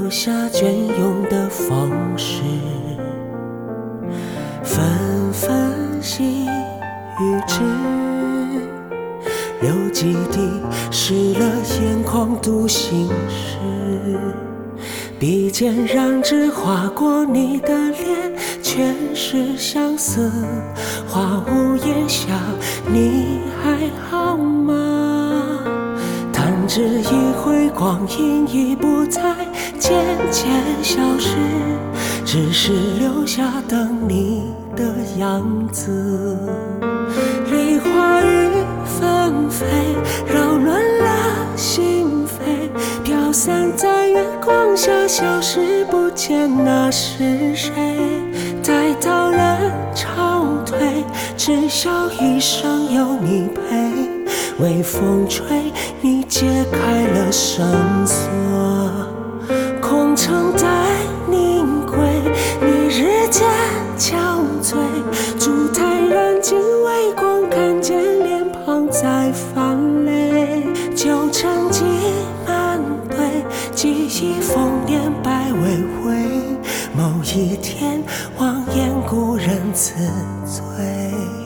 留下隽永的方式，纷纷细雨止，流几滴湿了眼眶独行时，笔尖染指划过你的脸，全是相思。花无言下，你还好吗？弹指一挥，光阴已不再渐渐消失，只是留下等你的样子。梨花雨纷飞，扰乱了心扉，飘散在月光下，消失不见，那是谁？待到人潮退，只笑一生有你陪，微风吹，你解开了绳索，空城待凝归，你日渐憔悴，烛台燃尽微光，看见脸庞在泛泪，旧尘积满堆，记忆丰年百味味，某一天望眼故人自醉。